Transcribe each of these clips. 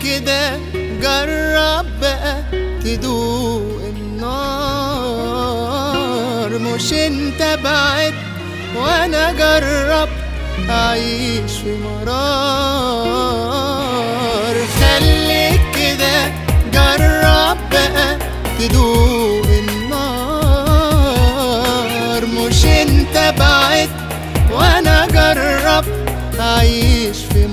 كده جرب بقى تدوق النار. مش انت بعد وانا جرب اعيش في مرار. خليك كده جرب بقى تدوق النار. مش انت بعد وانا جرب اعيش في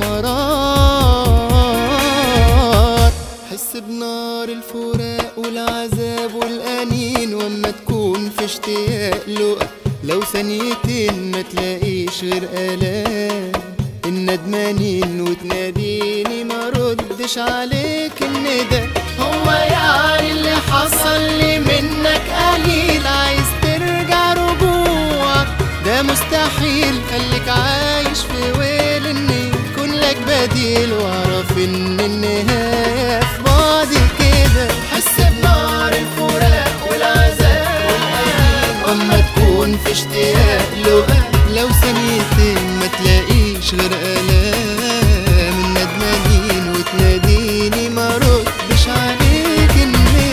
مرار. حس بنار الفراق والعذاب والأنين واما تكون في اشتياق لقا. لو ثانيتين ما تلاقيش غير آلام الندمانين وتناديني ما ردش عليك الندى. هو يعني اللي حصل لي منك قليل عايز ترجع رجوعك؟ ده مستحيل. خليك عايش في ويل ان يكون لك بديل واعرف ان النهاية في بعدي كده. حس بنار الفراق والعذاب والأنين واما تكون في اشتياق لقا. لو ثانيتين ما تلاقيش غير آلام الندمانين وتناديني ما ردش عليك الندى.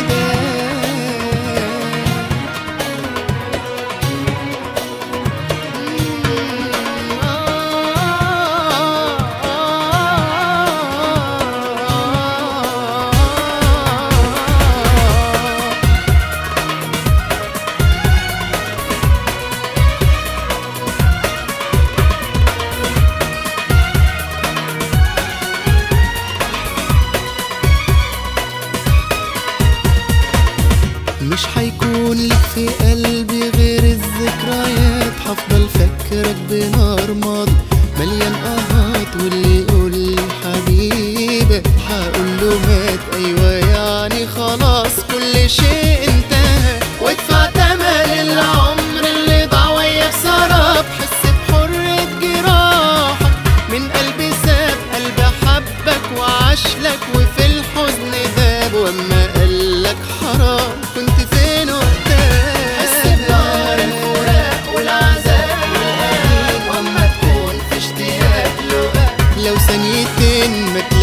مش هيكون لك في قلبي غير الذكريات. هفضل فكرك بنار ماضي مليان قهات. واللي يقول لي حبيبي هقول له مات. ايوه يعني خلاص كل شيء انتهى. وادفع تمن العمر اللي ضاع وياك سراب. حس بحرية جراحك من قلبي ساب. قلبي حبك وعاشلك وفي الحزن داب. واما قالك حرام كنت فين وقتها؟ حس بنار الفراق والعذاب والأنين واما تكون في اشتياق لقا. لو ثانيتين ما